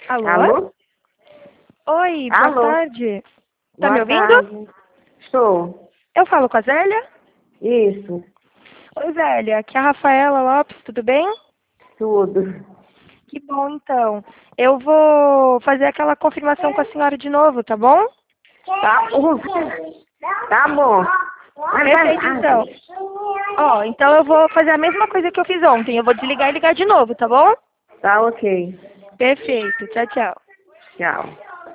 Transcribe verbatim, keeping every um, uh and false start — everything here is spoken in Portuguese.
Alô? Alô? Oi, boa Alô? tarde. Tá me Boa ouvindo? tarde. Estou. Eu falo com a Zélia? Isso. Oi, Zélia. Aqui é a Rafaela Lopes, tudo bem? Tudo. Que bom, então. Eu vou fazer aquela confirmação com a senhora de novo, tá bom? Tá bom. Tá bom. Mas vai- Perfeito, então. Ó, então eu vou fazer a mesma coisa que eu fiz ontem. Eu vou desligar e ligar de novo, tá bom? Tá ok. Perfeito. Tchau, tchau. Tchau.